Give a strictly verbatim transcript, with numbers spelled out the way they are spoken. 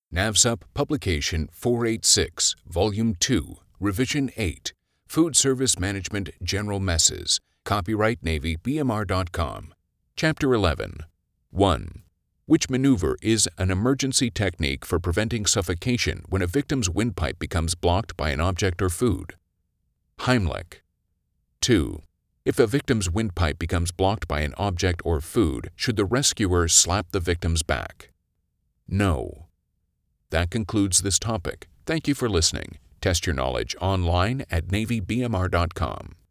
NAVSUP Publication four eighty-six, Volume two, Revision eight, Food Service Management General Messes, Copyright Navy B M R dot com. Chapter eleven. one. Which maneuver is an emergency technique for preventing suffocation when a victim's windpipe becomes blocked by an object or food? Heimlich. two. If a victim's windpipe becomes blocked by an object or food, should the rescuer slap the victim's back? No. That concludes this topic. Thank you for listening. Test your knowledge online at Navy B M R dot com.